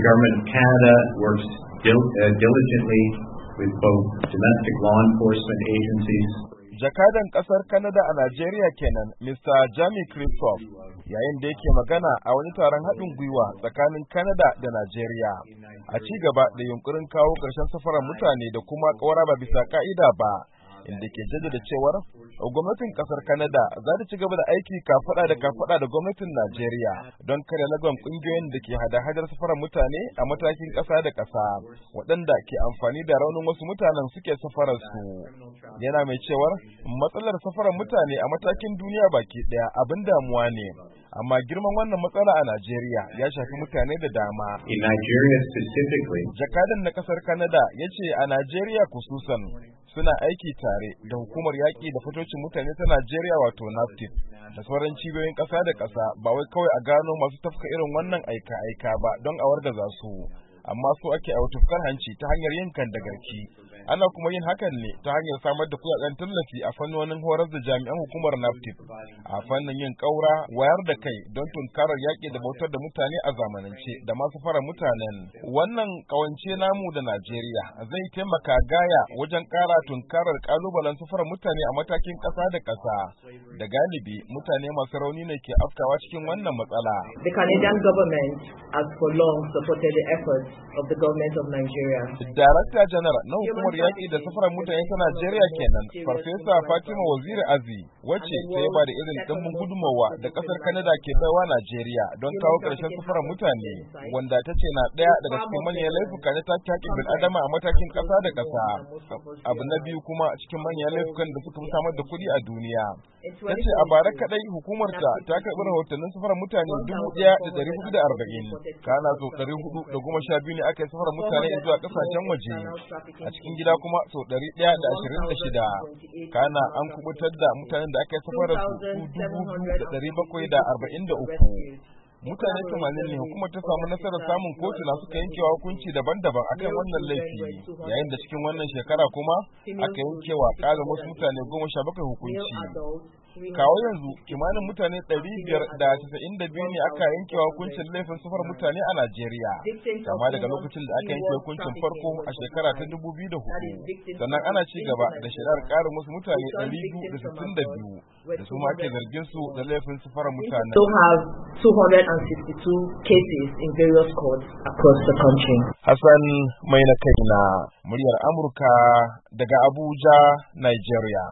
government of Canada works diligently with both domestic law enforcement agencies. Jakadan kasar Canada a Najeriya kenan, Mr. Jamie Christophe, yayin da yake magana a wani taron haɗin gwiwa tsakanin Canada da Najeriya. A ci gaba da yunkurin kawo ƙarshen safarar mutane da kuma ƙaura ba bisa ƙa'ida ba, inda ke jaddada cewar gwamnatin kasar Canada za ta ci gaba da aiki kafada da gwamnatin Najeriya don kare lagon kungiyoyin da ke hada-hadar safarar mutane a matakin ƙasa da ƙasa, waɗanda ke amfani da raunin wasu mutanen suke safarar su. Yana mai cewar matsalar safarar mutane a matakin duniya baki ɗaya abin damuwa ne, amma girman wannan matsala a Najeriya ya shafi mutane da dama. In Nigeria specifically, jakadan na kasar Canada ya ce a Najeriya kususan suna aiki tare da hukumar yaƙi da fitocin mutane ta Najeriya wato NAFTIP da sauran cibiyoyin ƙasa da ƙasa, ba wai kawai a gano masu tafka irin wannan aika-aika ba don a wargaza su, amma so ake a tufkar hanci ta hanyar yin kandagarki. Ana kuma yin hakan ne ta hanyar samar da kuɗaɗen tallafi a fannonin horar da jami'an hukumar NAFTIP a fannin yin ƙaura, wayar da kai don tunkarar yaƙi da bautar da mutane a zamanance da masu fara mutanen. Wannan ƙawance namu da Najeriya zai taimaka gaya wajen ƙara tunkarar ƙalubalen safarar mutane a matakin ƙasa da ƙasa, da galibi mutane masu rauni ne ke afkawa cikin wannan matsala. The Canadian government has for long supported the efforts of the government of Nigeria. Darakta Janar na hukumar yaƙi da safarar mutane ta Najeriya kenan, Farfesa Fatima Waziri Azi, wacce ta yaba da irin ɗimbin gudunmawa da ƙasar Canada ke baiwa Najeriya don kawo ƙarshen safarar mutane, wanda ta ce na ɗaya daga cikin manyan laifuka na take haƙƙin bil'adama a matakin ƙasa da ƙasa. Abu na biyu kuma cikin manyan laifukan da suka samar da kuɗi a duniya. Ta ce a bara kaɗai hukumarta ta karɓi rahotannin safarar mutane 1,440, kana so 412 ne aka yi safarar mutane zuwa ƙasashen waje. A cikin gida kuma sau 126, kana an kubutar da mutanen da aka yi safarar su 2,743. Mutane 80 ne hukumar ta samu nasarar samun kotuna suka yankewa hukunci daban-daban akan wannan laifi, yayin da cikin wannan shekara kuma aka yankewa ƙarin wasu mutane 17 hukunci. Kawo yanzu kimanin mutane 592 ne aka yankewa hukuncin laifin safar mutane a Najeriya, kama daga lokacin da aka yanke hukuncin farko a shekara ta 2004. Sannan ana ci gaba da shari'ar ƙarin wasu mutane 262 da su ma ke zargin su da laifin safar mutane. So have 262 cases in various courts across the country. Hassan Mai na kaina, muryar Amurka daga Abuja, Nigeria.